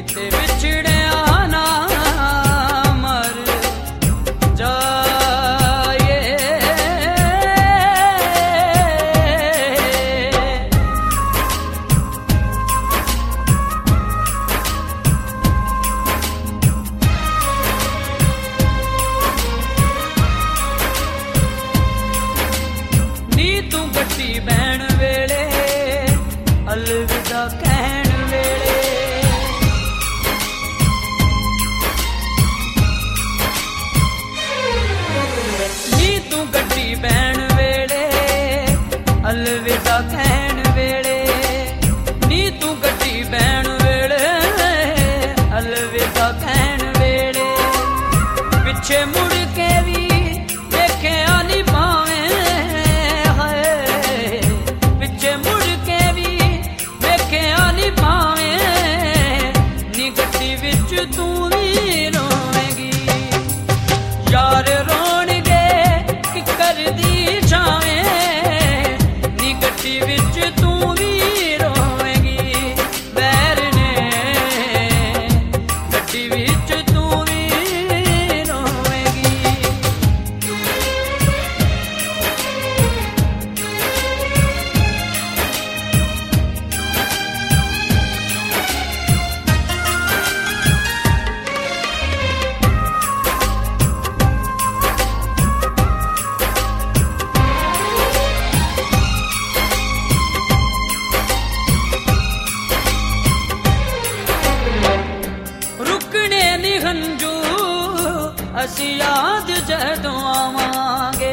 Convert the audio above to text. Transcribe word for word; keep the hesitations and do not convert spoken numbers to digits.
ਕਿਤੇ ਵਿਛੜਿਆ ਨਾ ਮਰ ਜਾਏ। ਨੀ ਤੂੰ ਗੱਡੀ ਬਹਿਣ ਵੇਲੇ ਅਲਵਿਦਾ ਕਹਿਣ ਵੇਲੇ ਨੀ ਤੂੰ ਗੱਡੀ ਬਹਿਣ ਵੇਲੇ ਅਲਵਿਦਾ ਕਹਿਣ ਵੇਲੇ ਨੀ ਤੂੰ ਗੱਡੀ ਬਹਿਣ ਵੇਲੇ ਅਲਵਿਦਾ ਕਹਿਣ ਵੇਲੇ ਪਿੱਛੇ ਮੁੜ ਕੇ ਵੀ ਦੇਖਿਆ ਨੀ ਭਾਵੇਂ ਹਾਏ ਪਿੱਛੇ ਮੁੜ ਕੇ ਵੀ ਦੇਖਿਆ ਨੀ ਭਾਵੇਂ ਨੀ ਗੱਡੀ ਵਿੱਚ ਤੂੰ ਵੀ ਰੋਵੇਂਗੀ ਯਾਰ ਰੋਣਗੇ ਕਿ ਕਰਦੀ ਛਾਵੇਂ ਨੀ ਗੱਡੀ ਵਿੱਚ ਤੂੰ ਵੀ ਰੋਵੇਂਗੀ ਬੈਰ ਨੇ ਗੱਡੀ ਵਿੱਚ ਤੂੰ ਵੀ ਰੋਵੇਂਗੀ। ਰੁਕਣੇ ਨੀ ਹੰਝੂ ਅਸੀਂ ਯਾਦ ਜਦੋਂ ਆਵਾਂਗੇ